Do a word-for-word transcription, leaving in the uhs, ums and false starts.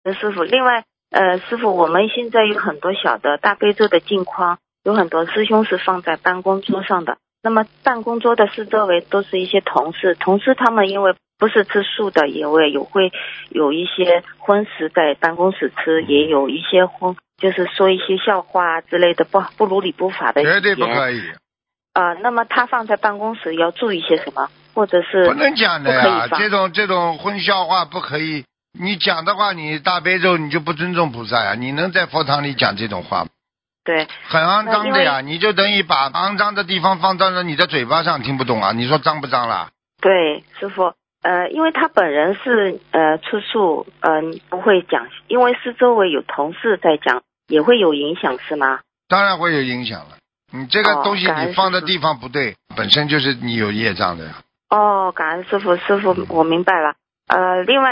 师傅。另外，呃，师傅，我们现在有很多小的大悲咒的镜框，有很多师兄是放在办公桌上的。那么办公桌的四周围都是一些同事，同事他们因为不是吃素的，也会有会有一些荤食在办公室吃，也有一些荤，就是说一些笑话之类的不不如理不法的语言。 绝对不可以。 呃，那么他放在办公室要注意些什么，或者是不能讲的呀， 这种这种荤笑话不可以。你讲的话，你大悲咒你就不尊重菩萨呀？你能在佛堂里讲这种话吗？ 对， 很肮脏的呀，你就等于把肮脏的地方放到了你的嘴巴上，听不懂啊？你说脏不脏啦？ 对，师傅，呃，因为他本人是呃吃素，呃不会讲，因为是周围有同事在讲，也会有影响是吗？ 当然会有影响了。你这个东西哦、 你放的地方不对，本身就是你有业障的呀。 哦，感恩师傅，师傅我明白了。呃，另外。